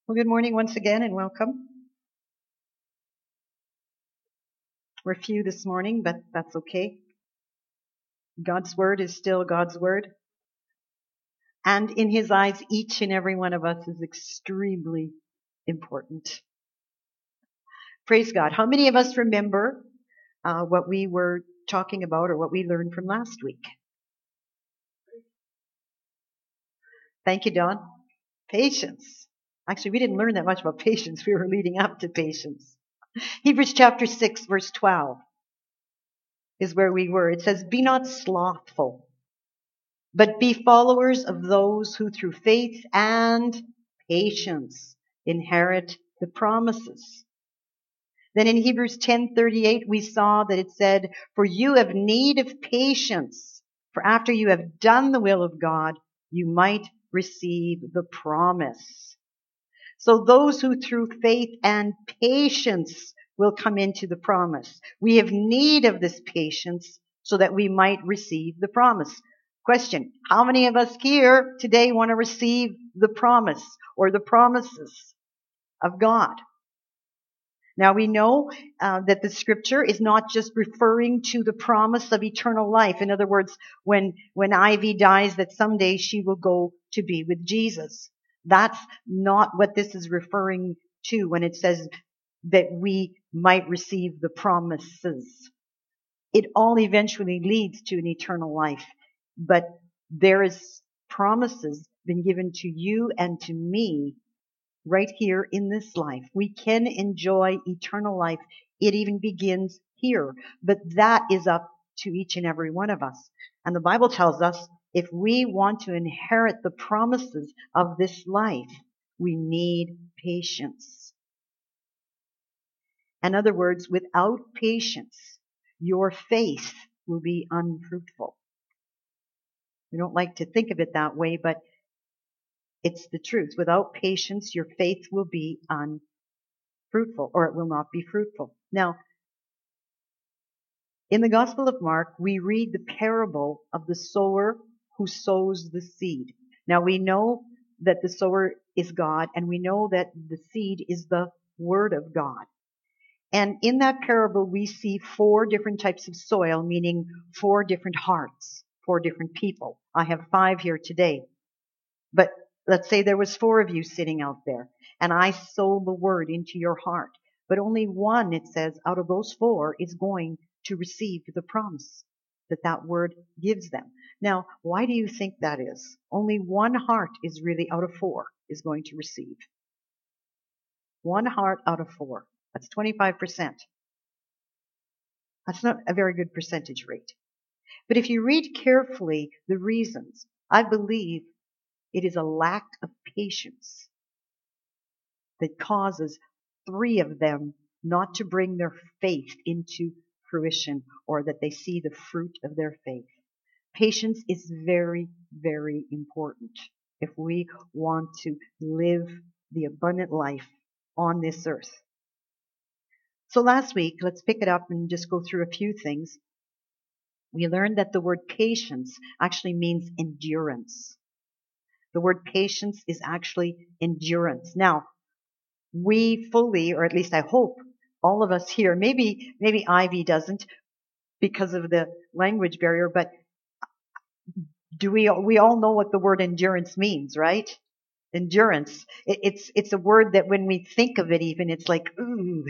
Well, good morning once again and welcome. We're few this morning, but that's okay. God's word is still God's word. And in His eyes, each and every one of us is extremely important. Praise God. How many of us remember what we were talking about or what we learned from last week? Thank you, Don. Patience. Actually, we didn't learn that much about patience. We were leading up to patience. Hebrews chapter 6, verse 12 is where we were. It says, "Be not slothful, but be followers of those who through faith and patience inherit the promises." Then in Hebrews 10:38 we saw that it said, "For you have need of patience, for after you have done the will of God, you might receive the promise." So those who through faith and patience will come into the promise. We have need of this patience so that we might receive the promise. Question, how many of us here today want to receive the promise or the promises of God? Now we know that the scripture is not just referring to the promise of eternal life. In other words, when Ivy dies, that someday she will go to be with Jesus. That's not what this is referring to when it says that we might receive the promises. It all eventually leads to an eternal life. But there is promises been given to you and to me right here in this life. We can enjoy eternal life. It even begins here. But that is up to each and every one of us. And the Bible tells us if we want to inherit the promises of this life, we need patience. In other words, without patience, your faith will be unfruitful. We don't like to think of it that way, but it's the truth. Without patience, your faith will be unfruitful, or it will not be fruitful. Now, in the Gospel of Mark, we read the parable of the sower who sows the seed. Now, we know that the sower is God, and we know that the seed is the Word of God. And in that parable, we see 4 different types of soil, meaning 4 different hearts, 4 different people. I have 5 here today. But let's say there was 4 of you sitting out there, and I sow the word into your heart. But only one, it says, out of those 4 is going to receive the promise that word gives them. Now, why do you think that is? Only one heart is really out of 4 is going to receive. One heart out of 4. That's 25%. That's not a very good percentage rate. But if you read carefully the reasons, I believe it is a lack of patience that causes 3 of them not to bring their faith into fruition or that they see the fruit of their faith. Patience is very, very important if we want to live the abundant life on this earth. So last week, let's pick it up and just go through a few things. We learned that the word patience actually means endurance. The word patience is actually endurance. Now, we fully, or at least I hope, all of us here, maybe Ivy doesn't because of the language barrier, but we all know what the word endurance means, right? Endurance. It's a word that when we think of it even, it's like, ooh,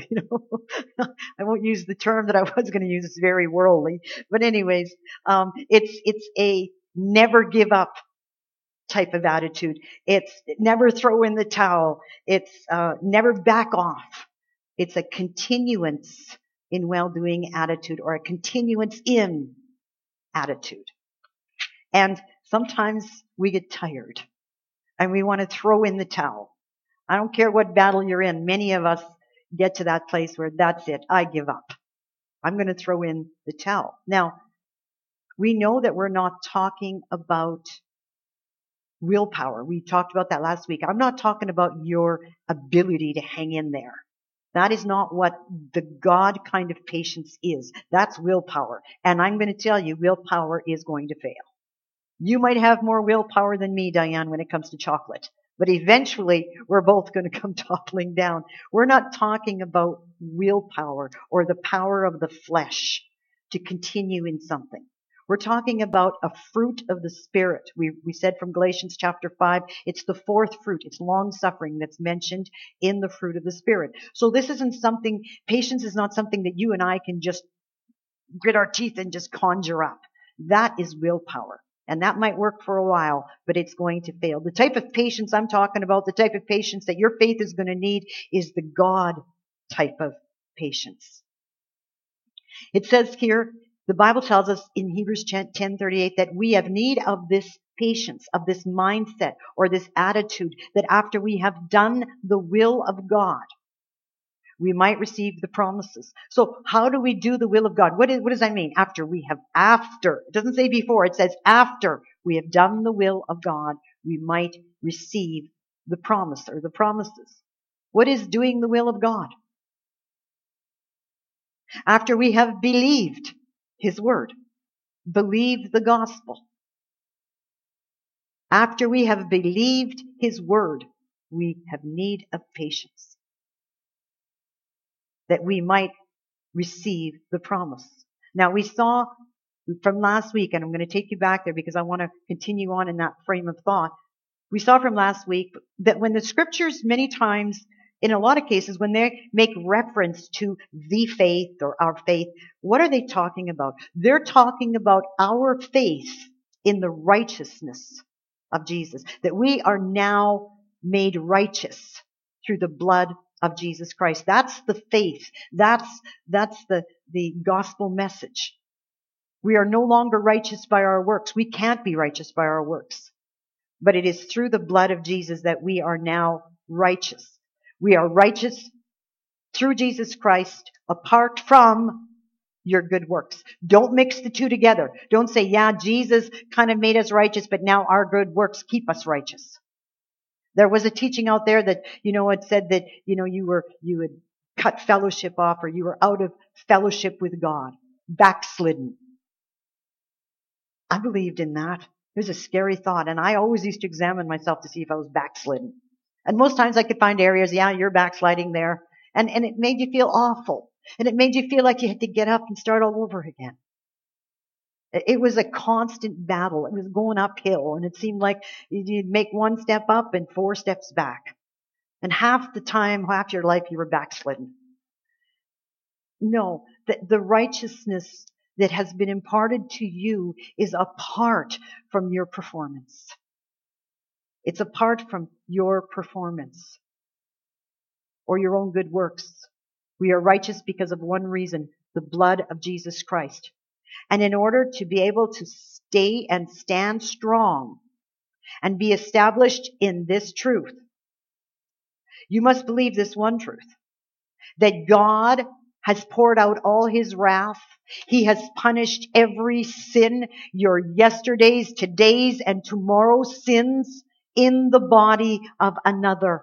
I won't use the term that I was going to use. It's very worldly. But anyways, it's a never give up type of attitude. It's never throw in the towel. It's never back off. It's a continuance in well-doing attitude or a continuance in attitude. And sometimes we get tired and we want to throw in the towel. I don't care what battle you're in. Many of us get to that place where that's it. I give up. I'm going to throw in the towel. Now, we know that we're not talking about willpower. We talked about that last week. I'm not talking about your ability to hang in there. That is not what the God kind of patience is. That's willpower. And I'm going to tell you, willpower is going to fail. You might have more willpower than me, Diane, when it comes to chocolate. But eventually, we're both going to come toppling down. We're not talking about willpower or the power of the flesh to continue in something. We're talking about a fruit of the Spirit. We said from Galatians chapter 5, it's the fourth fruit. It's long suffering that's mentioned in the fruit of the Spirit. So this isn't something, patience is not something that you and I can just grit our teeth and just conjure up. That is willpower. And that might work for a while, but it's going to fail. The type of patience I'm talking about, the type of patience that your faith is going to need, is the God type of patience. It says here, the Bible tells us in Hebrews 10:38 that we have need of this patience, of this mindset or this attitude, that after we have done the will of God, we might receive the promises. So how do we do the will of God? What does that mean? After. It doesn't say before, it says after we have done the will of God, we might receive the promise or the promises. What is doing the will of God? After we have believed His word, believed the gospel. After we have believed His word, we have need of patience, that we might receive the promise. Now we saw from last week, and I'm going to take you back there because I want to continue on in that frame of thought. We saw from last week that when the scriptures many times, in a lot of cases, when they make reference to the faith or our faith, what are they talking about? They're talking about our faith in the righteousness of Jesus, that we are now made righteous through the blood of Jesus Christ. That's the faith. That's the gospel message. We are no longer righteous by our works. We can't be righteous by our works. But it is through the blood of Jesus that we are now righteous. We are righteous through Jesus Christ apart from your good works. Don't mix the two together. Don't say, yeah, Jesus kind of made us righteous, but now our good works keep us righteous. There was a teaching out there that, it said that, you had cut fellowship off, or you were out of fellowship with God, backslidden. I believed in that. It was a scary thought, and I always used to examine myself to see if I was backslidden. And most times I could find areas, yeah, you're backsliding there. And it made you feel awful. And it made you feel like you had to get up and start all over again. It was a constant battle. It was going uphill, and it seemed like you'd make one step up and 4 steps back. And half the time, half your life, you were backslidden. No, the righteousness that has been imparted to you is apart from your performance. It's apart from your performance or your own good works. We are righteous because of one reason, the blood of Jesus Christ. And in order to be able to stay and stand strong and be established in this truth, you must believe this one truth, that God has poured out all His wrath. He has punished every sin, your yesterdays, todays, and tomorrow's sins in the body of another.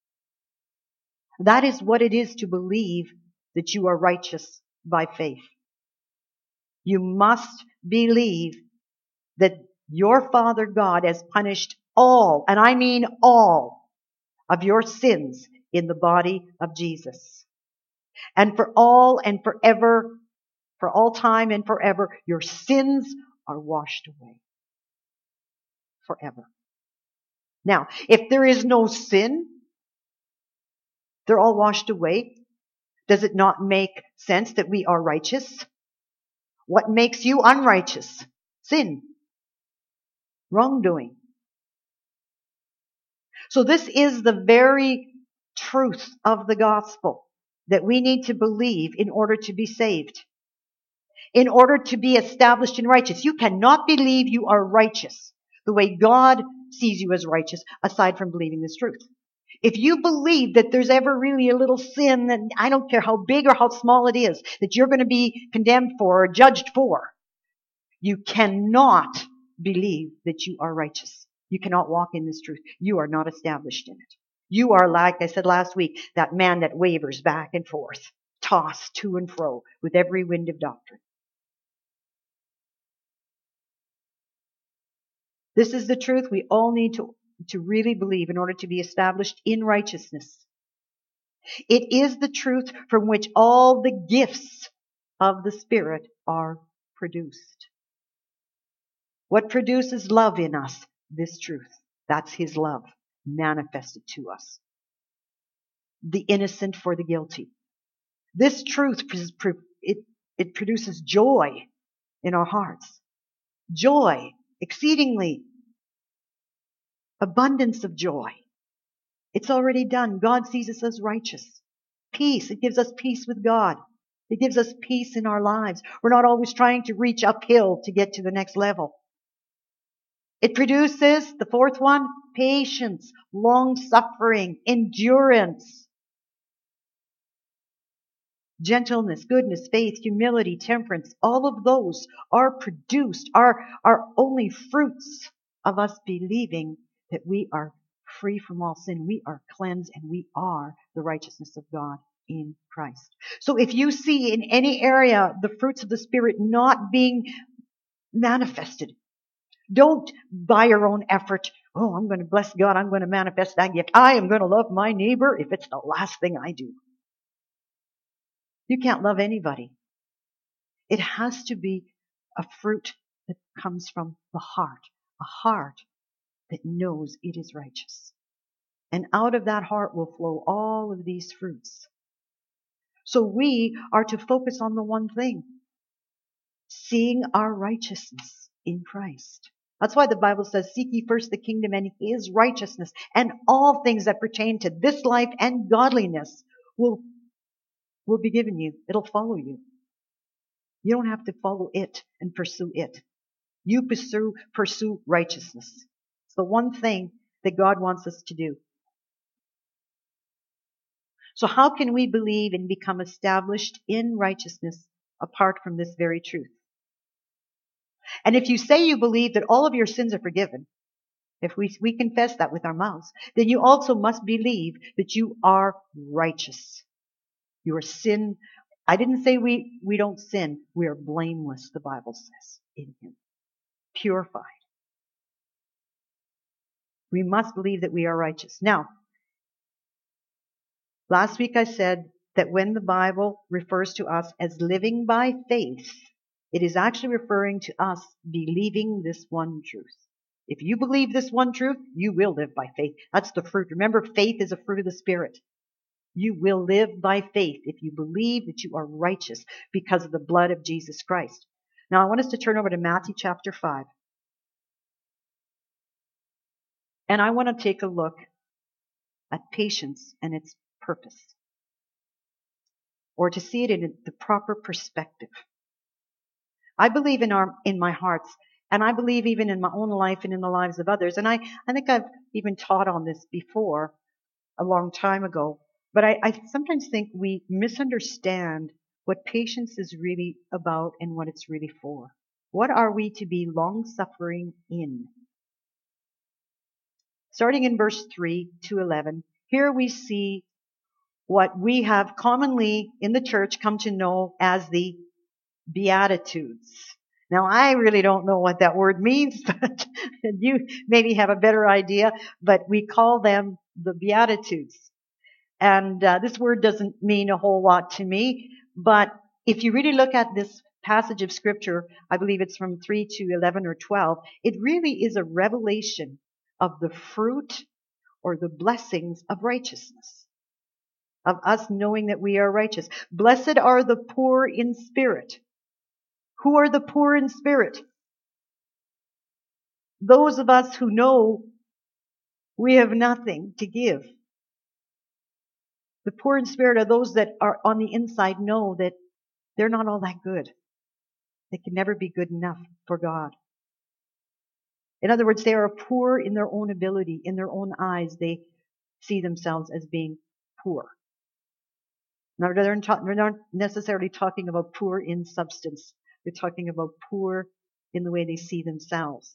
That is what it is to believe that you are righteous by faith. You must believe that your Father God has punished all, and I mean all, of your sins in the body of Jesus. And for all and forever, for all time and forever, your sins are washed away. Forever. Now, if there is no sin, they're all washed away. Does it not make sense that we are righteous? What makes you unrighteous? Sin. Wrongdoing. So this is the very truth of the gospel that we need to believe in order to be saved. In order to be established in righteous. You cannot believe you are righteous the way God sees you as righteous aside from believing this truth. If you believe that there's ever really a little sin, and I don't care how big or how small it is, that you're going to be condemned for or judged for, you cannot believe that you are righteous. You cannot walk in this truth. You are not established in it. You are, like I said last week, that man that wavers back and forth, tossed to and fro with every wind of doctrine. This is the truth we all need to to really believe in order to be established in righteousness. It is the truth from which all the gifts of the Spirit are produced. What produces love in us? This truth. That's His love manifested to us. The innocent for the guilty. This truth, it produces joy in our hearts. Joy, exceedingly abundance of joy. It's already done. God sees us as righteous. Peace. It gives us peace with God. It gives us peace in our lives. We're not always trying to reach uphill to get to the next level. It produces, the fourth one, patience, long-suffering, endurance, gentleness, goodness, faith, humility, temperance. All of those are produced, are only fruits of us believing that we are free from all sin. We are cleansed and we are the righteousness of God in Christ. So if you see in any area the fruits of the Spirit not being manifested, don't by your own effort, oh, I'm going to bless God, I'm going to manifest that gift. I am going to love my neighbor if it's the last thing I do. You can't love anybody. It has to be a fruit that comes from the heart, a heart that knows it is righteous. And out of that heart will flow all of these fruits. So we are to focus on the one thing, seeing our righteousness in Christ. That's why the Bible says, seek ye first the kingdom and His righteousness, and all things that pertain to this life and godliness will be given you. It'll follow you. You don't have to follow it and pursue it. You pursue righteousness. It's the one thing that God wants us to do. So how can we believe and become established in righteousness apart from this very truth? And if you say you believe that all of your sins are forgiven, if we confess that with our mouths, then you also must believe that you are righteous. Your sin, I didn't say we don't sin. We are blameless, the Bible says, in Him. Purified. We must believe that we are righteous. Now, last week I said that when the Bible refers to us as living by faith, it is actually referring to us believing this one truth. If you believe this one truth, you will live by faith. That's the fruit. Remember, faith is a fruit of the Spirit. You will live by faith if you believe that you are righteous because of the blood of Jesus Christ. Now, I want us to turn over to Matthew chapter 5. And I want to take a look at patience and its purpose, or to see it in the proper perspective. I believe in my hearts, and I believe even in my own life and in the lives of others. And I think I've even taught on this before a long time ago. But I sometimes think we misunderstand what patience is really about and what it's really for. What are we to be long-suffering in? Starting in verse 3 to 11, here we see what we have commonly in the church come to know as the Beatitudes. Now, I really don't know what that word means, but you maybe have a better idea, but we call them the Beatitudes. And this word doesn't mean a whole lot to me, but if you really look at this passage of Scripture, I believe it's from 3 to 11 or 12, it really is a revelation of the fruit or the blessings of righteousness, of us knowing that we are righteous. Blessed are the poor in spirit. Who are the poor in spirit? Those of us who know we have nothing to give. The poor in spirit are those that are on the inside know that they're not all that good. They can never be good enough for God. In other words, they are poor in their own ability. In their own eyes, they see themselves as being poor. Now, they're not necessarily talking about poor in substance. They're talking about poor in the way they see themselves.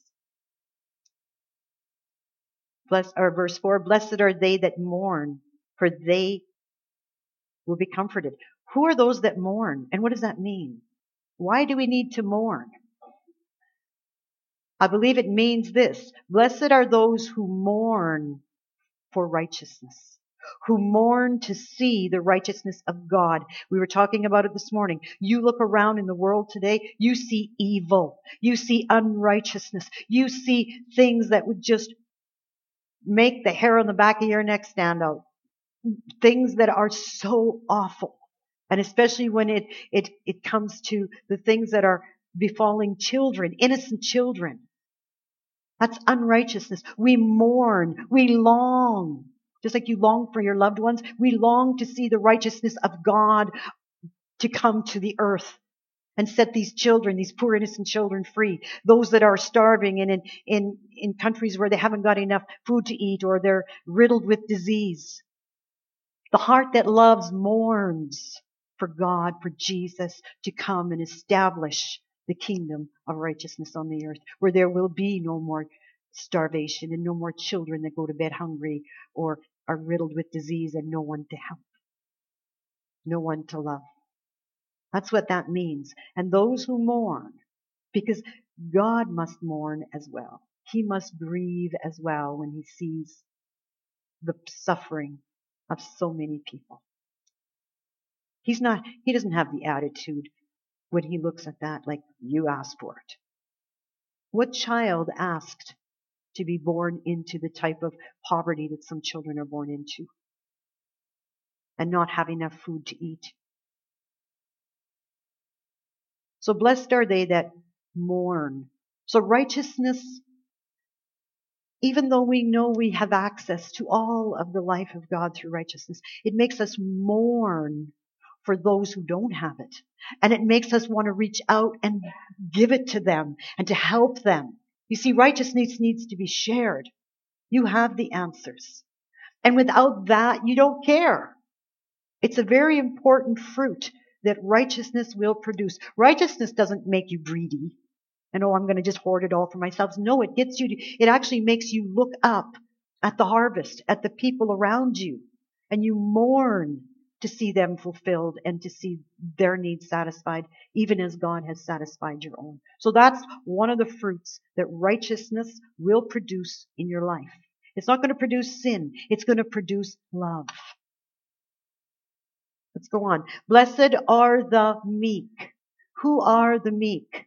Verse 4, blessed are they that mourn, for they will be comforted. Who are those that mourn? And what does that mean? Why do we need to mourn? I believe it means this: blessed are those who mourn for righteousness, who mourn to see the righteousness of God. We were talking about it this morning. You look around in the world today, you see evil, you see unrighteousness, you see things that would just make the hair on the back of your neck stand out. Things that are so awful. And especially when it comes to the things that are befalling children, innocent children. That's unrighteousness. We mourn. We long. Just like you long for your loved ones, we long to see the righteousness of God to come to the earth and set these children, these poor innocent children free. Those that are starving and in countries where they haven't got enough food to eat or they're riddled with disease. The heart that loves mourns for God, for Jesus to come and establish the kingdom of righteousness on the earth, where there will be no more starvation and no more children that go to bed hungry or are riddled with disease and no one to help, no one to love. That's what that means. And those who mourn, because God must mourn as well. He must grieve as well when he sees the suffering of so many people. He doesn't have the attitude when he looks at that like, you asked for it. What child asked to be born into the type of poverty that some children are born into and not have enough food to eat? So blessed are they that mourn. So righteousness, even though we know we have access to all of the life of God through righteousness, it makes us mourn for those who don't have it. And it makes us want to reach out and give it to them and to help them. You see, righteousness needs to be shared. You have the answers. And without that, you don't care. It's a very important fruit that righteousness will produce. Righteousness doesn't make you greedy. And I'm going to just hoard it all for myself. No, it actually makes you look up at the harvest, at the people around you, and you mourn to see them fulfilled and to see their needs satisfied, even as God has satisfied your own. So that's one of the fruits that righteousness will produce in your life. It's not going to produce sin. It's going to produce love. Let's go on. Blessed are the meek. Who are the meek?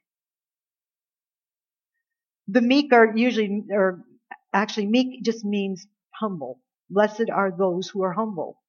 The meek actually meek just means humble. Blessed are those who are humble.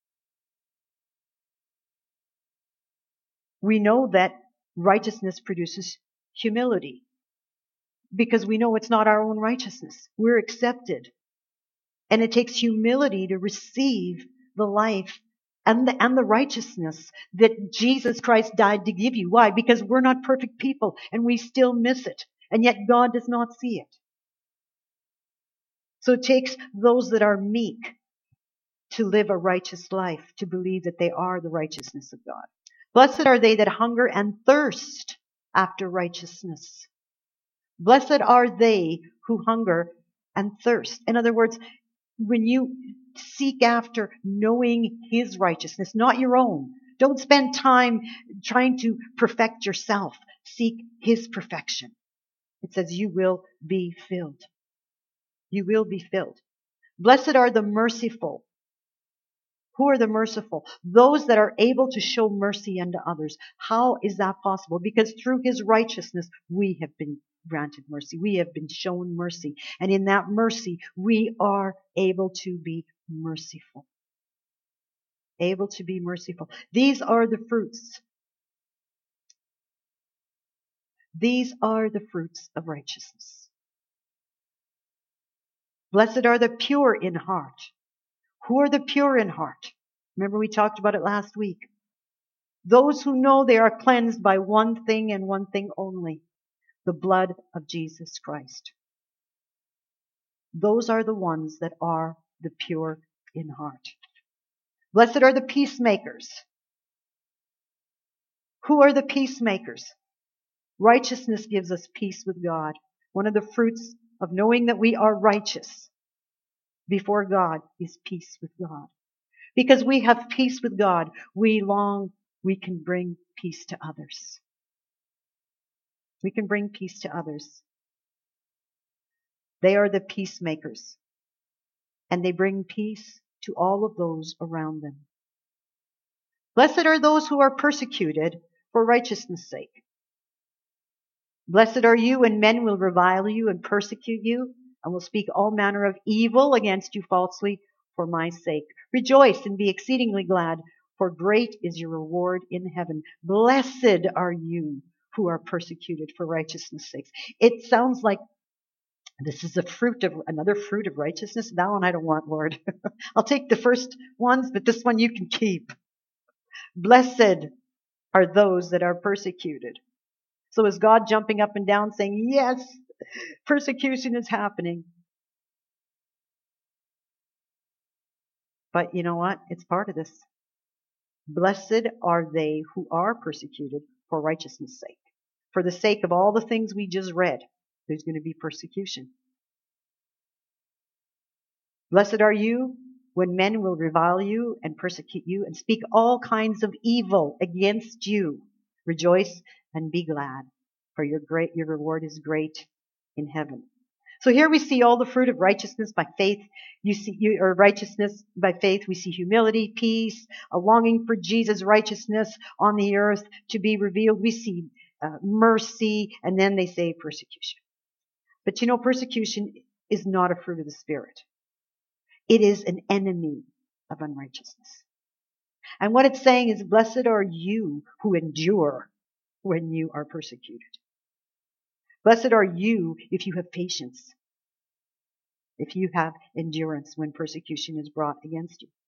We know that righteousness produces humility because we know it's not our own righteousness. We're accepted. And it takes humility to receive the life and the righteousness that Jesus Christ died to give you. Why? Because we're not perfect people and we still miss it. And yet God does not see it. So it takes those that are meek to live a righteous life, to believe that they are the righteousness of God. Blessed are they that hunger and thirst after righteousness. Blessed are they who hunger and thirst. In other words, when you seek after knowing his righteousness, not your own. Don't spend time trying to perfect yourself. Seek his perfection. It says you will be filled. You will be filled. Blessed are the merciful. Who are the merciful? Those that are able to show mercy unto others. How is that possible? Because through his righteousness, we have been granted mercy. We have been shown mercy. And in that mercy, we are able to be merciful. Able to be merciful. These are the fruits. These are the fruits of righteousness. Blessed are the pure in heart. Who are the pure in heart? Remember we talked about it last week. Those who know they are cleansed by one thing and one thing only, the blood of Jesus Christ. Those are the ones that are the pure in heart. Blessed are the peacemakers. Who are the peacemakers? Righteousness gives us peace with God. One of the fruits of knowing that we are righteous before God is peace with God. Because we have peace with God, we can bring peace to others. We can bring peace to others. They are the peacemakers, and they bring peace to all of those around them. Blessed are those who are persecuted for righteousness' sake. Blessed are you when men will revile you and persecute you, and will speak all manner of evil against you falsely for my sake. Rejoice and be exceedingly glad, for great is your reward in heaven. Blessed are you who are persecuted for righteousness' sake. It sounds like this is another fruit of righteousness. That one I don't want, Lord. I'll take the first ones, but this one you can keep. Blessed are those that are persecuted. So is God jumping up and down saying, yes, persecution is happening? But you know what? It's part of this. Blessed are they who are persecuted for righteousness' sake. For the sake of all the things we just read, there's going to be persecution. Blessed are you when men will revile you and persecute you and speak all kinds of evil against you. Rejoice and be glad, for your reward is great in heaven. So here we see all the fruit of righteousness by faith. Righteousness by faith. We see humility, peace, a longing for Jesus' righteousness on the earth to be revealed. We see mercy, and then they say persecution. But you know, persecution is not a fruit of the Spirit. It is an enemy of unrighteousness. And what it's saying is, blessed are you who endure when you are persecuted. Blessed are you if you have patience, if you have endurance when persecution is brought against you.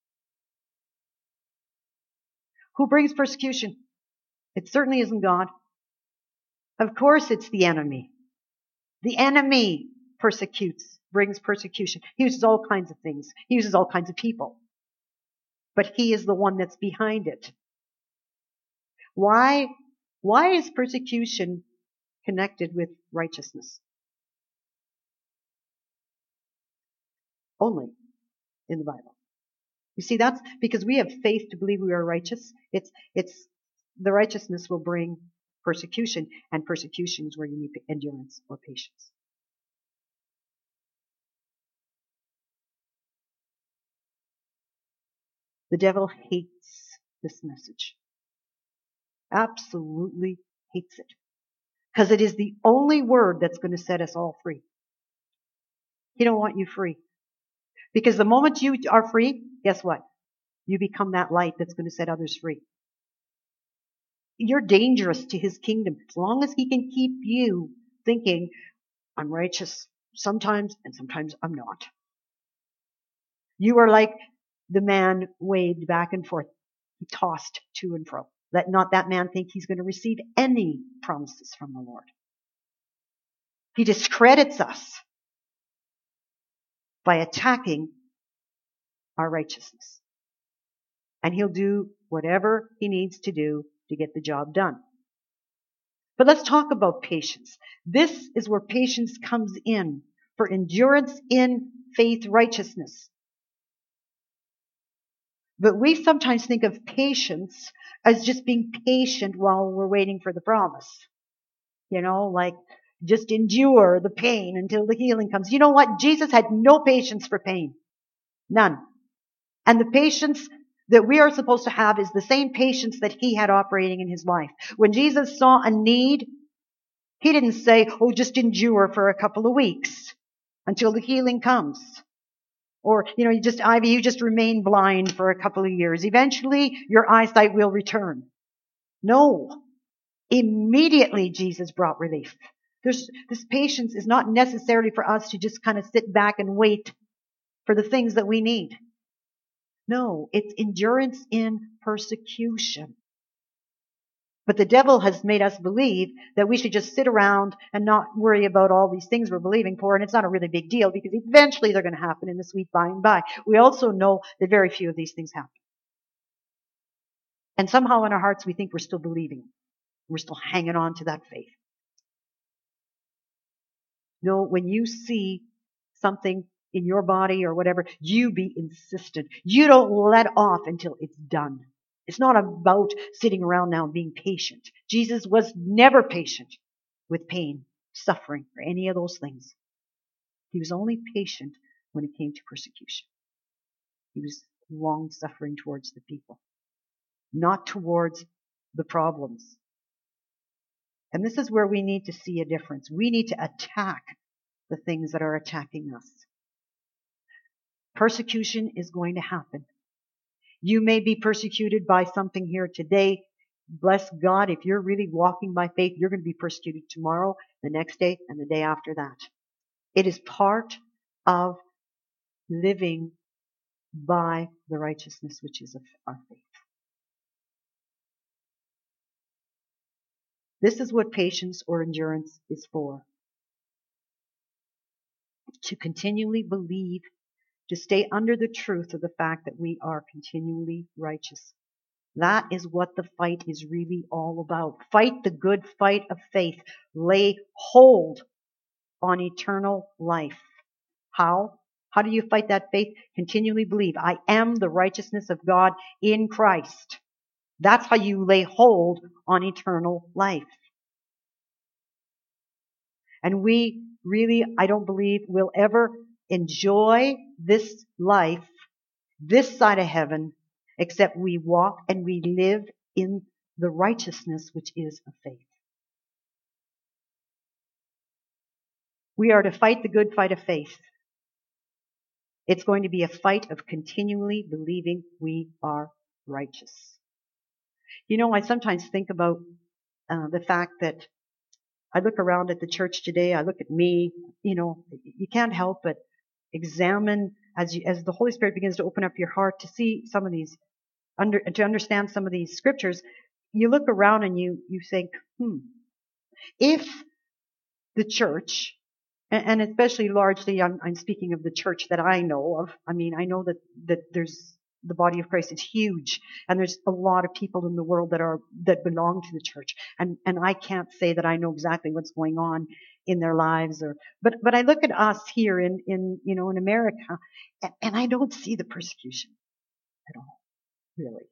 Who brings persecution? It certainly isn't God. Of course it's the enemy. The enemy brings persecution. He uses all kinds of things. He uses all kinds of people. But he is the one that's behind it. Why is persecution connected with righteousness? Only in the Bible. You see, that's because we have faith to believe we are righteous. It's the righteousness will bring persecution, and persecution is where you need endurance or patience. The devil hates this message. Absolutely hates it. Because it is the only word that's going to set us all free. He don't want you free. Because the moment you are free, guess what? You become that light that's going to set others free. You're dangerous to his kingdom as long as he can keep you thinking, I'm righteous sometimes and sometimes I'm not. You are like the man waved back and forth. He tossed to and fro. Let not that man think he's going to receive any promises from the Lord. He discredits us by attacking our righteousness. And he'll do whatever he needs to do to get the job done. But let's talk about patience. This is where patience comes in for endurance in faith righteousness. But we sometimes think of patience as just being patient while we're waiting for the promise. You know, like just endure the pain until the healing comes. You know what? Jesus had no patience for pain. None. And the patience that we are supposed to have is the same patience that he had operating in his life. When Jesus saw a need, he didn't say, oh, just endure for a couple of weeks until the healing comes. Or, you just remain blind for a couple of years. Eventually, your eyesight will return. No. Immediately, Jesus brought relief. This patience is not necessarily for us to just kind of sit back and wait for the things that we need. No, it's endurance in persecution. But the devil has made us believe that we should just sit around and not worry about all these things we're believing for, and it's not a really big deal because eventually they're going to happen in the sweet by and by. We also know that very few of these things happen. And somehow in our hearts we think we're still believing. We're still hanging on to that faith. No, when you see something in your body or whatever, you be insistent. You don't let off until it's done. It's not about sitting around now and being patient. Jesus was never patient with pain, suffering, or any of those things. He was only patient when it came to persecution. He was long-suffering towards the people, not towards the problems. And this is where we need to see a difference. We need to attack the things that are attacking us. Persecution is going to happen. You may be persecuted by something here today. Bless God, if you're really walking by faith, you're going to be persecuted tomorrow, the next day, and the day after that. It is part of living by the righteousness which is of our faith. This is what patience or endurance is for. To continually believe, to stay under the truth of the fact that we are continually righteous. That is what the fight is really all about. Fight the good fight of faith. Lay hold on eternal life. How? How do you fight that faith? Continually believe. I am the righteousness of God in Christ. That's how you lay hold on eternal life. And we really, I don't believe, will ever enjoy this life, this side of heaven, except we walk and we live in the righteousness which is of faith. We are to fight the good fight of faith. It's going to be a fight of continually believing we are righteous. You know, I sometimes think about the fact that I look around at the church today, I look at me, you know, you can't help but examine as the Holy Spirit begins to open up your heart to see some of these, to understand some of these scriptures. You look around and you think, if the church, and especially largely I'm speaking of the church that I know of. I mean, I know that there's the body of Christ is huge, and there's a lot of people in the world that belong to the church. And I can't say that I know exactly what's going on in their lives, but I look at us here in America, and I don't see the persecution at all, really.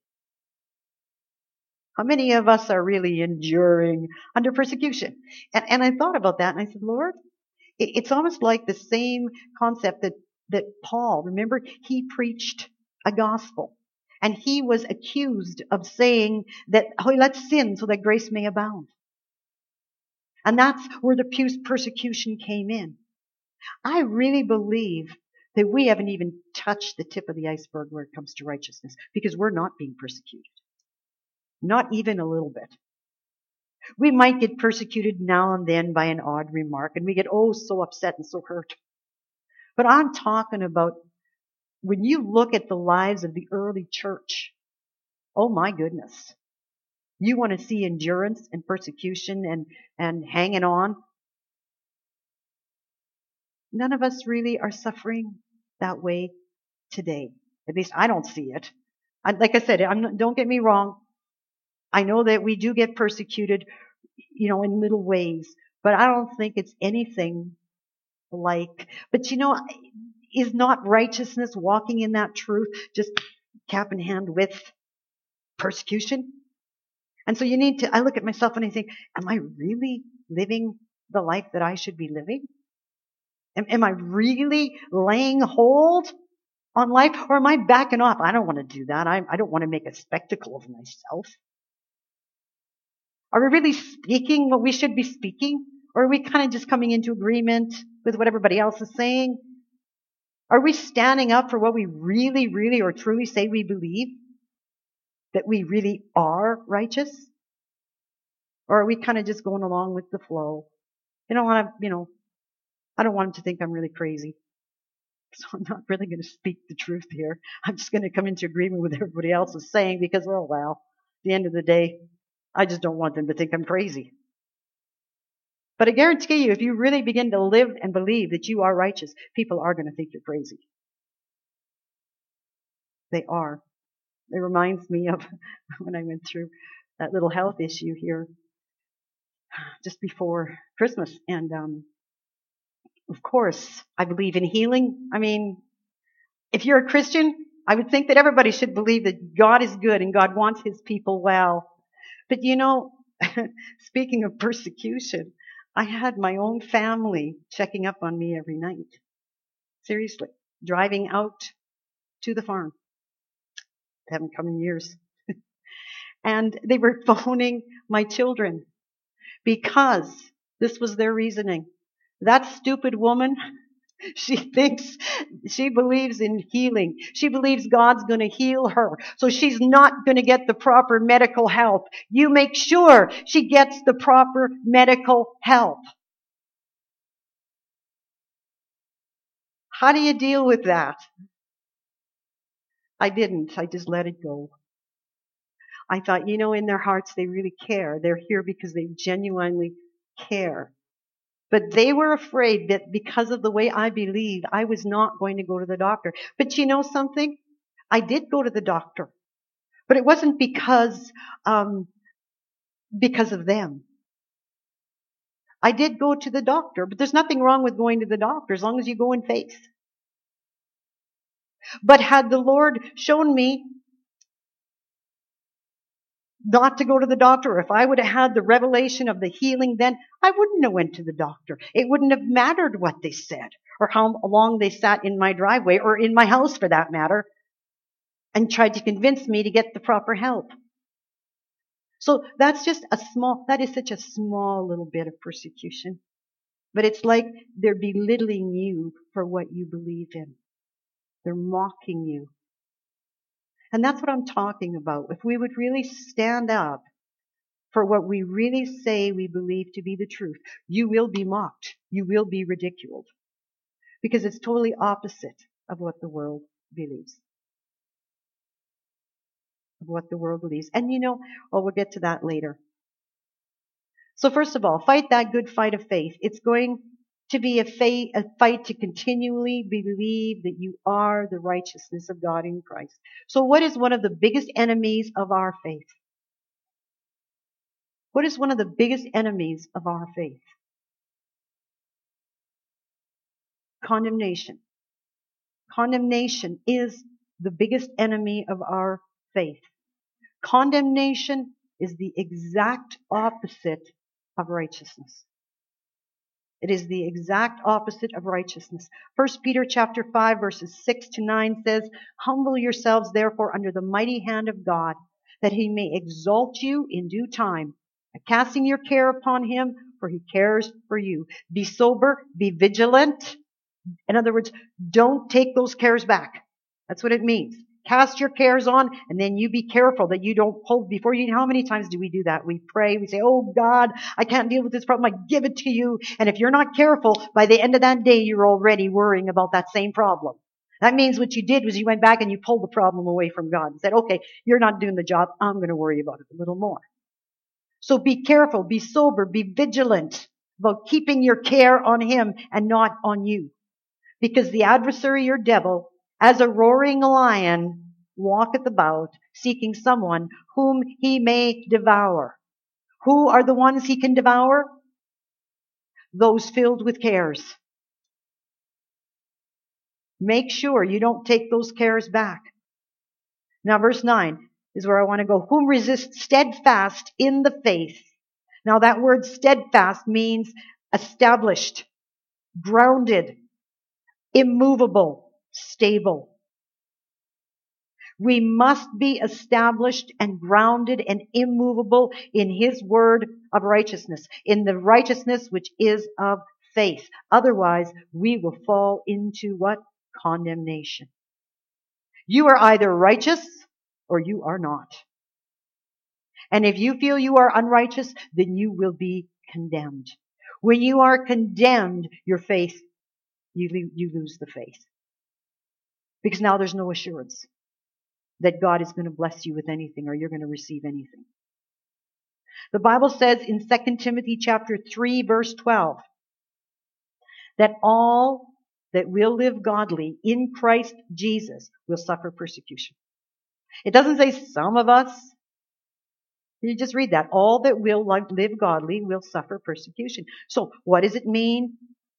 How many of us are really enduring under persecution? And I thought about that, and I said, Lord, it's almost like the same concept that Paul, remember, he preached a gospel. And he was accused of saying that, oh, let's sin so that grace may abound. And that's where the persecution came in. I really believe that we haven't even touched the tip of the iceberg where it comes to righteousness, because we're not being persecuted. Not even a little bit. We might get persecuted now and then by an odd remark, and we get, so upset and so hurt. But I'm talking about when you look at the lives of the early church, oh my goodness. You want to see endurance and persecution and hanging on? None of us really are suffering that way today. At least I don't see it. Like I said, don't get me wrong. I know that we do get persecuted, in little ways, but I don't think it's anything like, but is not righteousness, walking in that truth, just cap in hand with persecution? And so I look at myself and I think, am I really living the life that I should be living? Am I really laying hold on life, or am I backing off? I don't want to do that. I don't want to make a spectacle of myself. Are we really speaking what we should be speaking? Or are we kind of just coming into agreement with what everybody else is saying? Are we standing up for what we really, really or truly say we believe? That we really are righteous? Or are we kind of just going along with the flow? I don't want them to think I'm really crazy. So I'm not really going to speak the truth here. I'm just going to come into agreement with everybody else is saying, because, at the end of the day, I just don't want them to think I'm crazy. But I guarantee you, if you really begin to live and believe that you are righteous, people are going to think you're crazy. They are. It reminds me of when I went through that little health issue here just before Christmas. And of course, I believe in healing. I mean, if you're a Christian, I would think that everybody should believe that God is good and God wants his people well. But speaking of persecution, I had my own family checking up on me every night. Seriously. Driving out to the farm. They haven't come in years. And they were phoning my children because this was their reasoning. That stupid woman, she believes in healing. She believes God's going to heal her. So she's not going to get the proper medical help. You make sure she gets the proper medical help. How do you deal with that? I didn't. I just let it go. I thought, in their hearts they really care. They're here because they genuinely care. But they were afraid that because of the way I believed, I was not going to go to the doctor. But you know something? I did go to the doctor. But it wasn't because of them. I did go to the doctor, but there's nothing wrong with going to the doctor as long as you go in faith. But had the Lord shown me not to go to the doctor, or if I would have had the revelation of the healing then, I wouldn't have went to the doctor. It wouldn't have mattered what they said or how long they sat in my driveway or in my house for that matter and tried to convince me to get the proper help. So that is such a small little bit of persecution. But it's like they're belittling you for what you believe in. They're mocking you. And that's what I'm talking about. If we would really stand up for what we really say we believe to be the truth, you will be mocked. You will be ridiculed. Because it's totally opposite of what the world believes. And we'll get to that later. So first of all, fight that good fight of faith. It's going to be a fight to continually believe that you are the righteousness of God in Christ. So what is one of the biggest enemies of our faith? What is one of the biggest enemies of our faith? Condemnation. Condemnation is the biggest enemy of our faith. Condemnation is the exact opposite of righteousness. It is the exact opposite of righteousness. 1 Peter chapter 5 verses 6 to 9 says, "Humble yourselves therefore under the mighty hand of God, that he may exalt you in due time, casting your care upon him, for he cares for you. Be sober, be vigilant." In other words, don't take those cares back. That's what it means. Cast your cares on, and then you be careful that you don't hold before you. How many times do we do that? We pray, we say, "Oh God, I can't deal with this problem. I give it to you." And if you're not careful, by the end of that day, you're already worrying about that same problem. That means what you did was you went back and you pulled the problem away from God and said, "Okay, you're not doing the job. I'm going to worry about it a little more." So be careful, be sober, be vigilant about keeping your care on him and not on you. Because the adversary, your devil, as a roaring lion, walketh about, seeking someone whom he may devour. Who are the ones he can devour? Those filled with cares. Make sure you don't take those cares back. Now, verse 9 is where I want to go. Whom resist steadfast in the faith. Now, that word steadfast means established, grounded, immovable, stable. We must be established and grounded and immovable in his word of righteousness, in the righteousness which is of faith. Otherwise, we will fall into what? Condemnation. You are either righteous or you are not. And if you feel you are unrighteous, then you will be condemned. When you are condemned, your faith, you lose the faith. Because now there's no assurance that God is going to bless you with anything or you're going to receive anything. The Bible says in 2 Timothy chapter 3 verse 12 that all that will live godly in Christ Jesus will suffer persecution. It doesn't say some of us. You just read that. All that will live godly will suffer persecution. So what does it mean?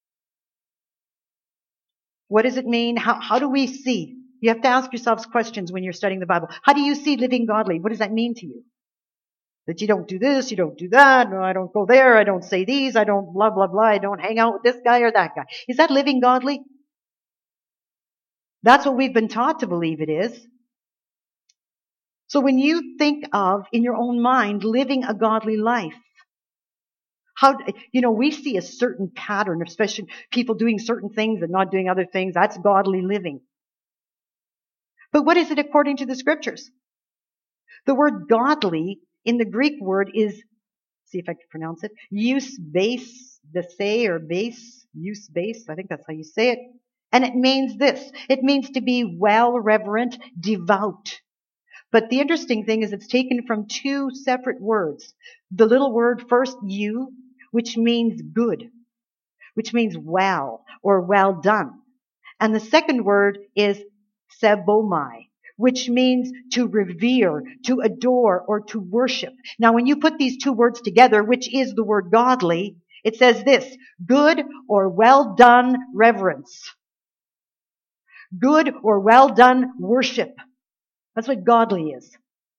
What does it mean? How do we see? You have to ask yourselves questions when you're studying the Bible. How do you see living godly? What does that mean to you? That you don't do this, you don't do that, no, I don't go there, I don't say these, I don't blah, blah, blah, I don't hang out with this guy or that guy. Is that living godly? That's what we've been taught to believe it is. So when you think of, in your own mind, living a godly life, we see a certain pattern, especially people doing certain things and not doing other things. That's godly living. But what is it according to the scriptures? The word godly in the Greek word is, see if I can pronounce it, use base, use base. I think that's how you say it. And it means this. It means to be well, reverent, devout. But the interesting thing is it's taken from two separate words. The little word first, you, which means good, which means well or well done. And the second word is sebomai, which means to revere, to adore, or to worship. Now, when you put these two words together, which is the word godly, it says this, good or well done reverence. Good or well done worship. That's what godly is.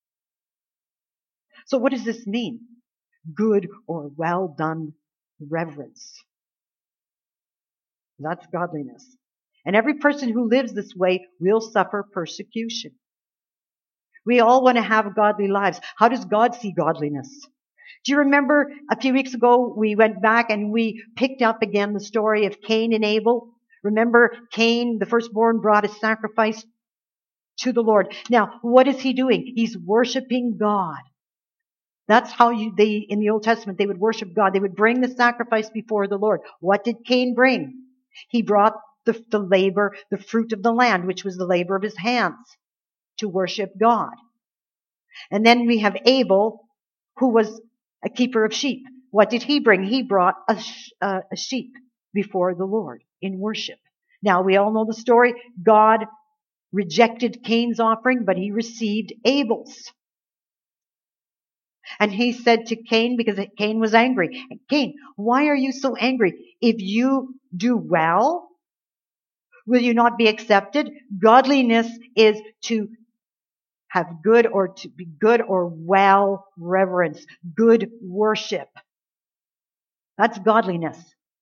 So what does this mean? Good or well done reverence. That's godliness. And every person who lives this way will suffer persecution. We all want to have godly lives. How does God see godliness? Do you remember a few weeks ago we went back and we picked up again the story of Cain and Abel? Remember Cain, the firstborn, brought a sacrifice to the Lord. Now, what is he doing? He's worshiping God. That's how in the Old Testament, they would worship God. They would bring the sacrifice before the Lord. What did Cain bring? He brought the labor, the fruit of the land, which was the labor of his hands, to worship God. And then we have Abel, who was a keeper of sheep. What did he bring? He brought a sheep before the Lord in worship. Now, we all know the story. God rejected Cain's offering, but he received Abel's. And he said to Cain, because Cain was angry, Cain, why are you so angry? If you do well, will you not be accepted? Godliness is to have good or to be good or well reverence, good worship. That's godliness.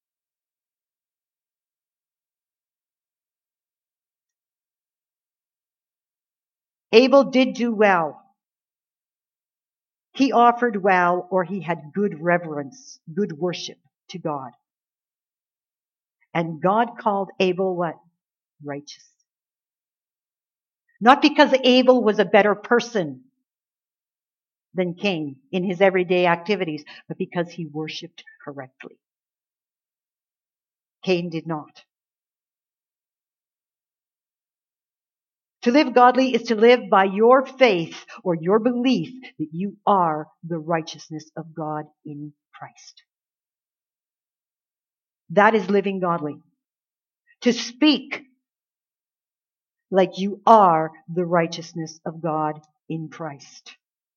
Abel did do well. He offered well, or he had good reverence, good worship to God. And God called Abel what? Righteous. Not because Abel was a better person than Cain in his everyday activities, but because he worshiped correctly. Cain did not. To live godly is to live by your faith or your belief that you are the righteousness of God in Christ. That is living godly. To speak like you are the righteousness of God in Christ.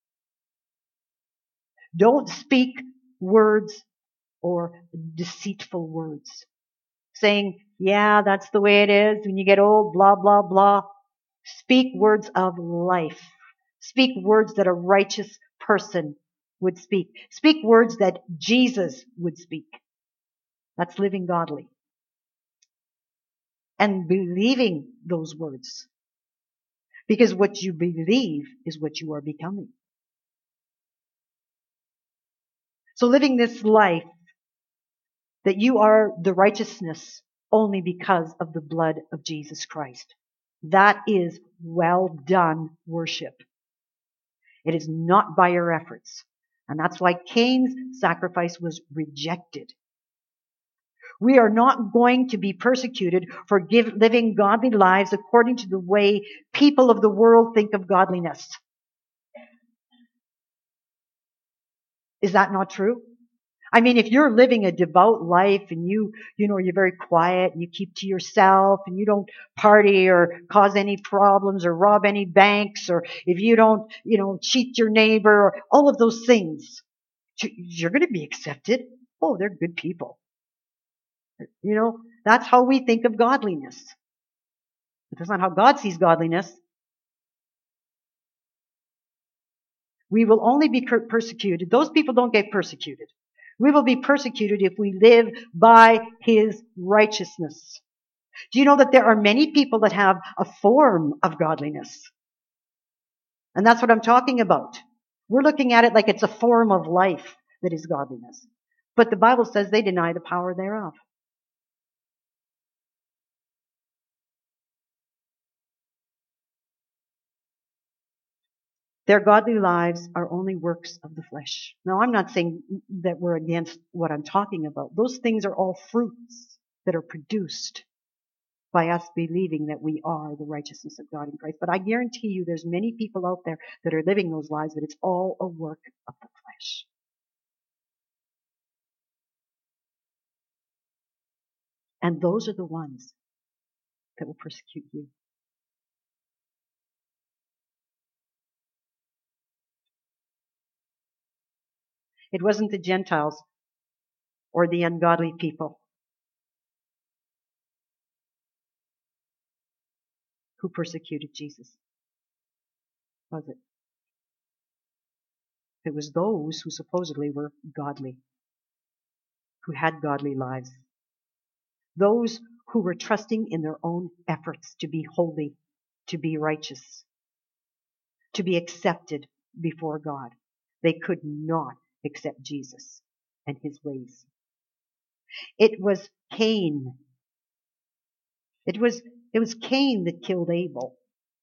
Don't speak words or deceitful words. Saying, yeah, that's the way it is when you get old, blah, blah, blah. Speak words of life. Speak words that a righteous person would speak. Speak words that Jesus would speak. That's living godly. And believing those words. Because what you believe is what you are becoming. So living this life that you are the righteousness only because of the blood of Jesus Christ. That is well done worship. It is not by your efforts. And that's why Cain's sacrifice was rejected. We are not going to be persecuted for living godly lives according to the way people of the world think of godliness. Is that not true? I mean, if you're living a devout life and you're very quiet and you keep to yourself and you don't party or cause any problems or rob any banks, or if you don't, cheat your neighbor or all of those things, you're going to be accepted. Oh, they're good people. That's how we think of godliness. But that's not how God sees godliness. We will only be persecuted. Those people don't get persecuted. We will be persecuted if we live by His righteousness. Do you know that there are many people that have a form of godliness? And that's what I'm talking about. We're looking at it like it's a form of life that is godliness. But the Bible says they deny the power thereof. Their godly lives are only works of the flesh. Now, I'm not saying that we're against what I'm talking about. Those things are all fruits that are produced by us believing that we are the righteousness of God in Christ. But I guarantee you there's many people out there that are living those lives, but it's all a work of the flesh. And those are the ones that will persecute you. It wasn't the Gentiles or the ungodly people who persecuted Jesus, was it? It was those who supposedly were godly, who had godly lives. Those who were trusting in their own efforts to be holy, to be righteous, to be accepted before God. They could not accept Jesus and his ways. It was Cain. It was Cain that killed Abel.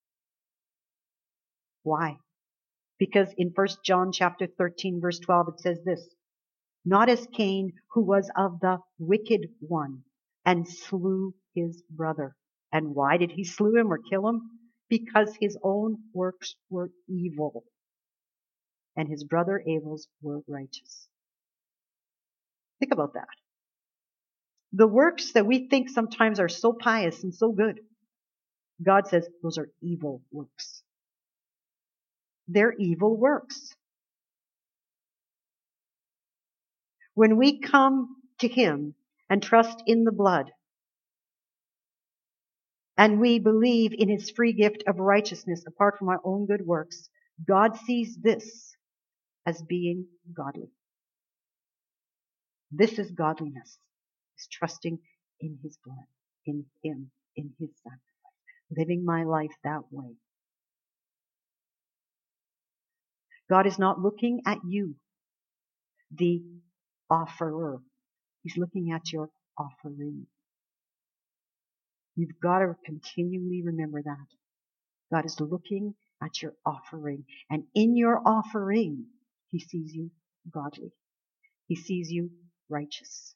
Why? Because in 1 John chapter 13, verse 12, it says this, not as Cain, who was of the wicked one, and slew his brother. And why did he slew him or kill him? Because his own works were evil, and his brother Abel's were righteous. Think about that. The works that we think sometimes are so pious and so good, God says those are evil works. They're evil works. When we come to him and trust in the blood, and we believe in his free gift of righteousness apart from our own good works, God sees this as being godly. This is godliness. It's trusting in his blood, in him, in his sacrifice, living my life that way. God is not looking at you, the offerer. He's looking at your offering. You've got to continually remember that. God is looking at your offering. And in your offering, he sees you godly. He sees you righteous.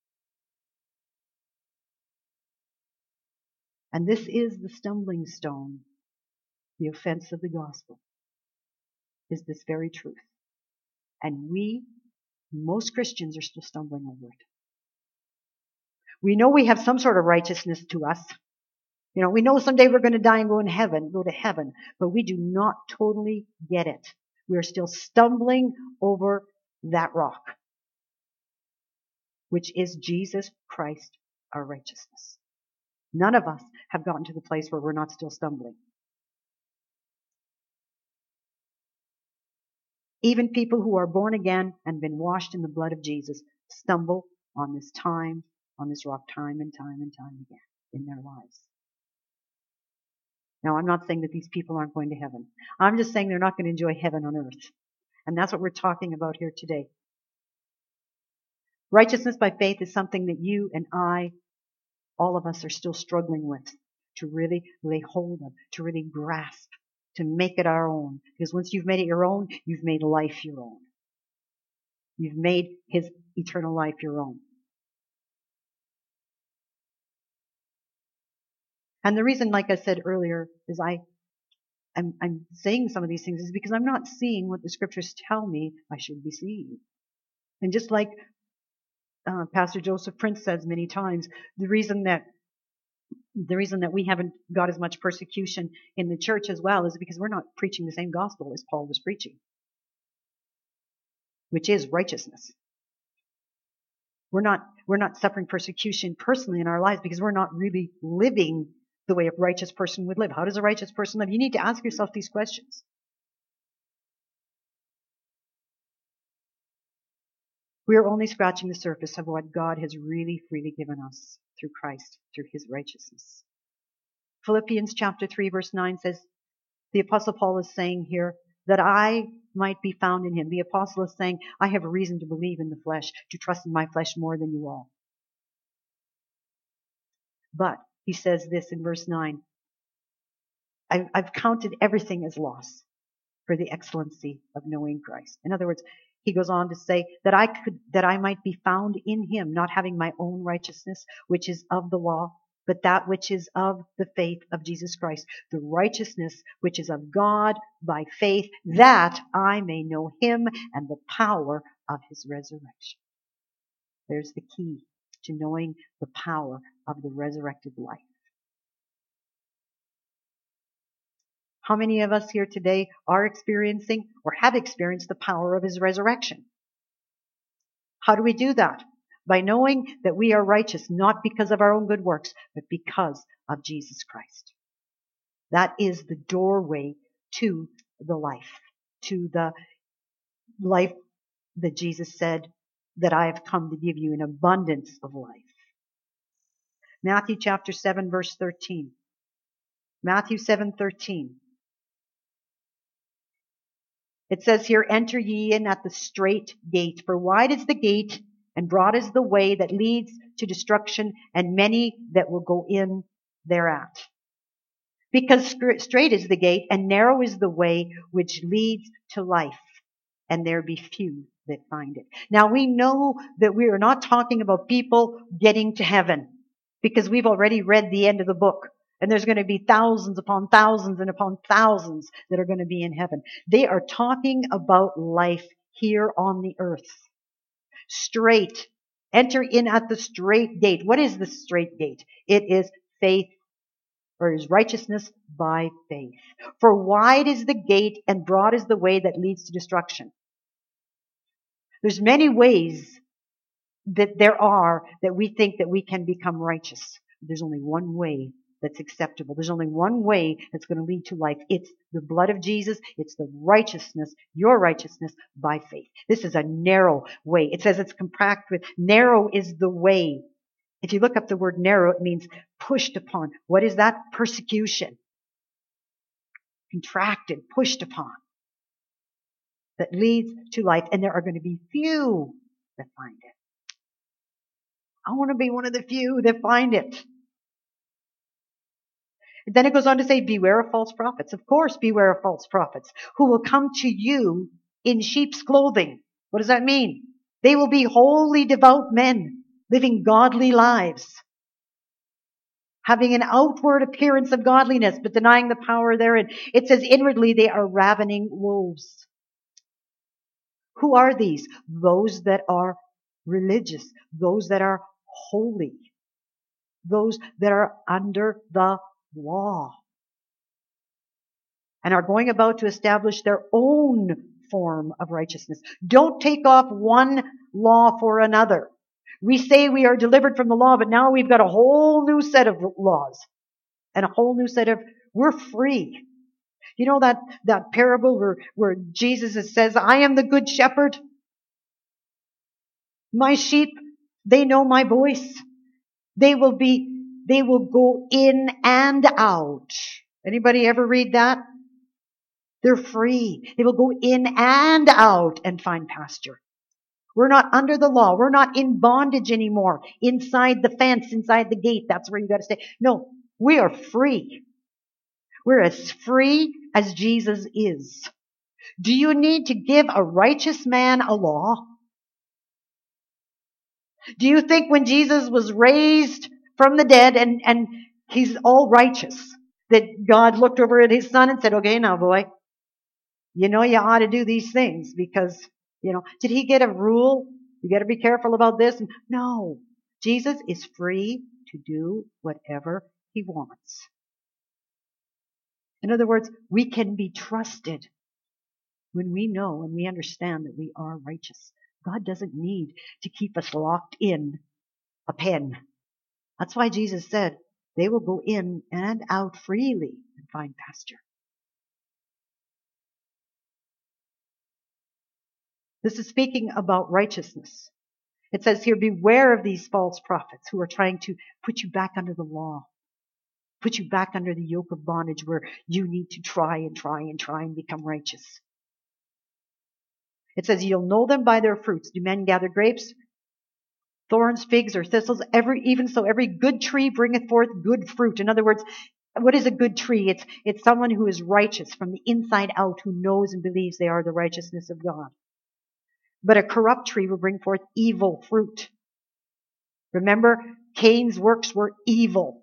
And this is the stumbling stone, the offense of the gospel, is this very truth. And most Christians are still stumbling over it. We know we have some sort of righteousness to us. You know, we know someday we're going to die and go to heaven, but we do not totally get it. We are still stumbling over that rock, which is Jesus Christ, our righteousness. None of us have gotten to the place where we're not still stumbling. Even people who are born again and been washed in the blood of Jesus stumble on this rock time and time and time again in their lives. Now, I'm not saying that these people aren't going to heaven. I'm just saying they're not going to enjoy heaven on earth. And that's what we're talking about here today. Righteousness by faith is something that you and I, all of us, are still struggling with, to really lay hold of, to really grasp, to make it our own. Because once you've made it your own, you've made life your own. You've made his eternal life your own. And the reason, like I said earlier, is I'm saying some of these things is because I'm not seeing what the scriptures tell me I should be seeing. And just like Pastor Joseph Prince says many times, the reason that we haven't got as much persecution in the church as well is because we're not preaching the same gospel as Paul was preaching, which is righteousness. We're not suffering persecution personally in our lives because we're not really living the way a righteous person would live. How does a righteous person live? You need to ask yourself these questions. We are only scratching the surface of what God has really freely given us through Christ, through his righteousness. Philippians chapter 3 verse 9 says, the Apostle Paul is saying here that I might be found in him. The Apostle is saying, I have a reason to believe in the flesh, to trust in my flesh more than you all. But he says this in verse 9, I've counted everything as loss for the excellency of knowing Christ. In other words, he goes on to say that I might be found in him, not having my own righteousness, which is of the law, but that which is of the faith of Jesus Christ, the righteousness which is of God by faith, that I may know him and the power of his resurrection. There's the key to knowing the power of the resurrected life. How many of us here today are experiencing or have experienced the power of his resurrection? How do we do that? By knowing that we are righteous, not because of our own good works, but because of Jesus Christ. That is the doorway to the life, to the life that Jesus said that I have come to give you, an abundance of life. Matthew chapter 7 verse 13. Matthew 7:13. It says here, enter ye in at the strait gate, for wide is the gate and broad is the way that leads to destruction, and many that will go in thereat. Because strait is the gate and narrow is the way which leads to life, and there be few that find it. Now we know that we are not talking about people getting to heaven, because we've already read the end of the book. And there's going to be thousands upon thousands and upon thousands that are going to be in heaven. They are talking about life here on the earth. Straight. Enter in at the straight gate. What is the straight gate? It is faith, or is righteousness by faith. For wide is the gate and broad is the way that leads to destruction. There's many ways that there are that we think that we can become righteous. There's only one way that's acceptable. There's only one way that's going to lead to life. It's the blood of Jesus. It's the righteousness, your righteousness by faith. This is a narrow way. It says it's compact with, narrow is the way. If you look up the word narrow, it means pushed upon. What is that? Persecution. Contracted, pushed upon. That leads to life. And there are going to be few that find it. I want to be one of the few that find it. Then it goes on to say, beware of false prophets. Of course, beware of false prophets who will come to you in sheep's clothing. What does that mean? They will be wholly devout men, living godly lives, having an outward appearance of godliness, but denying the power therein. It says inwardly they are ravening wolves. Who are these? Those that are religious, those that are holy, those that are under the law, and are going about to establish their own form of righteousness. Don't take off one law for another. We say we are delivered from the law, but now we've got a whole new set of laws and a whole new set of, we're free. You know that parable where Jesus says, I am the good shepherd. My sheep, they know my voice. They will go in and out. Anybody ever read that? They're free. They will go in and out and find pasture. We're not under the law. We're not in bondage anymore. Inside the fence, inside the gate, that's where you got to stay. No, we are free. We're as free as Jesus is. Do you need to give a righteous man a law? Do you think when Jesus was raised from the dead and he's all righteous, that God looked over at his son and said, okay, now boy, you know you ought to do these things because, did he get a rule? You got to be careful about this. No, Jesus is free to do whatever he wants. In other words, we can be trusted when we know and we understand that we are righteous. God doesn't need to keep us locked in a pen. That's why Jesus said they will go in and out freely and find pasture. This is speaking about righteousness. It says here, beware of these false prophets who are trying to put you back under the law, put you back under the yoke of bondage where you need to try and become righteous. It says, you'll know them by their fruits. Do men gather grapes, thorns, figs, or thistles? Even so, every good tree bringeth forth good fruit. In other words, what is a good tree? It's someone who is righteous from the inside out, who knows and believes they are the righteousness of God. But a corrupt tree will bring forth evil fruit. Remember, Cain's works were evil.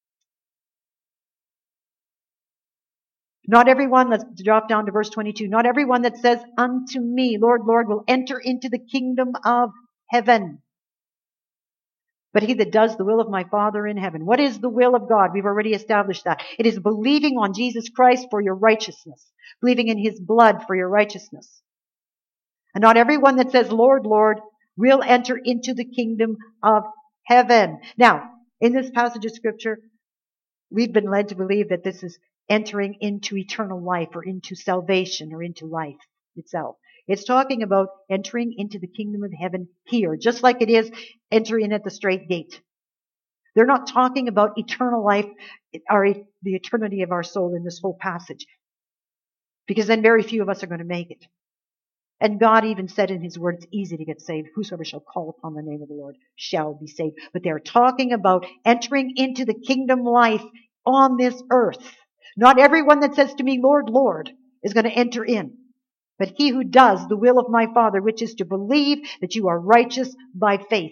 Not everyone, let's drop down to verse 22, not everyone that says unto me, Lord, Lord, will enter into the kingdom of heaven, but he that does the will of my Father in heaven. What is the will of God? We've already established that. It is believing on Jesus Christ for your righteousness, believing in his blood for your righteousness. And not everyone that says, Lord, Lord, will enter into the kingdom of heaven. Now, in this passage of Scripture, we've been led to believe that this is entering into eternal life or into salvation or into life itself. It's talking about entering into the kingdom of heaven here, just like it is entering at the straight gate. They're not talking about eternal life or the eternity of our soul in this whole passage, because then very few of us are going to make it. And God even said in his word, it's easy to get saved. Whosoever shall call upon the name of the Lord shall be saved. But they're talking about entering into the kingdom life on this earth. Not everyone that says to me, Lord, Lord, is going to enter in. But he who does the will of my Father, which is to believe that you are righteous by faith.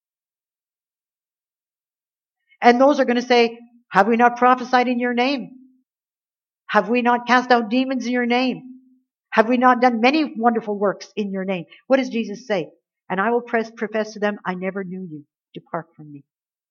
And those are going to say, have we not prophesied in your name? Have we not cast out demons in your name? Have we not done many wonderful works in your name? What does Jesus say? And I will profess to them, I never knew you. Depart from me.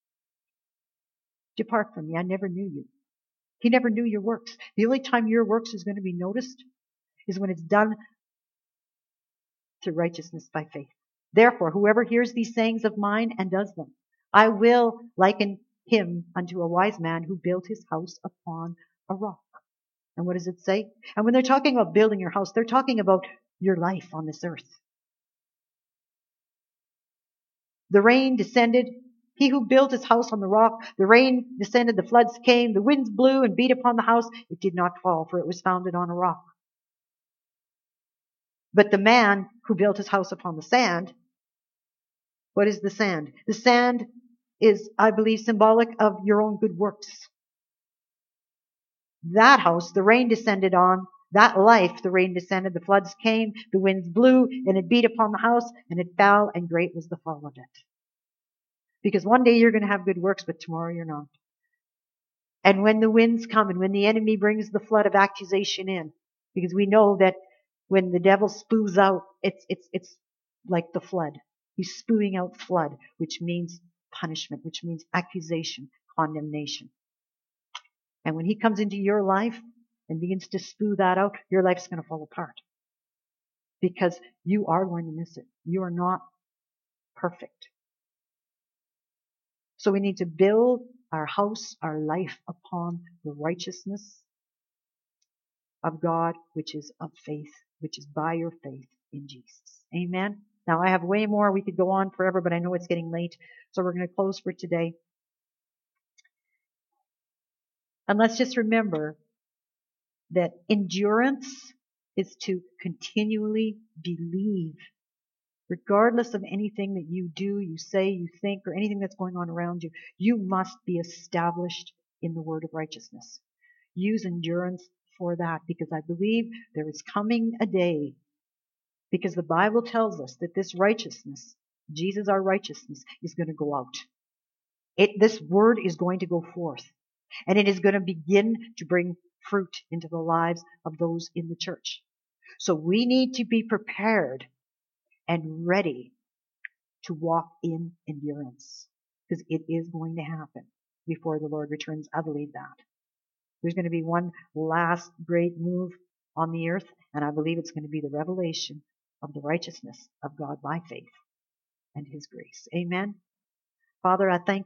Depart from me. I never knew you. He never knew your works. The only time your works is going to be noticed is when it's done through righteousness by faith. Therefore, whoever hears these sayings of mine and does them, I will liken him unto a wise man who built his house upon a rock. And what does it say? And when they're talking about building your house, they're talking about your life on this earth. The rain descended. He who built his house on the rock, the rain descended, the floods came, the winds blew and beat upon the house. It did not fall, for it was founded on a rock. But the man who built his house upon the sand, what is the sand? The sand is, I believe, symbolic of your own good works. That house, the rain descended on. That life, the rain descended, the floods came, the winds blew, and it beat upon the house, and it fell, and great was the fall of it. Because one day you're going to have good works, but tomorrow you're not. And when the winds come, and when the enemy brings the flood of accusation in, because we know that when the devil spews out, it's like the flood. He's spewing out flood, which means punishment, which means accusation, condemnation. And when he comes into your life and begins to spew that out, your life's going to fall apart. Because you are going to miss it. You are not perfect. So we need to build our house, our life upon the righteousness of God, which is of faith, which is by your faith in Jesus. Amen. Now I have way more. We could go on forever, but I know it's getting late. So we're going to close for today. And let's just remember that endurance is to continually believe. Regardless of anything that you do, you say, you think, or anything that's going on around you, you must be established in the word of righteousness. Use endurance for that, because I believe there is coming a day, because the Bible tells us that this righteousness, Jesus our righteousness, is going to go out. This word is going to go forth, and it is going to begin to bring fruit into the lives of those in the church. So we need to be prepared and ready to walk in endurance, because it is going to happen before the Lord returns. I believe that. There's going to be one last great move on the earth, and I believe it's going to be the revelation of the righteousness of God by faith and his grace. Amen. Father, I thank you.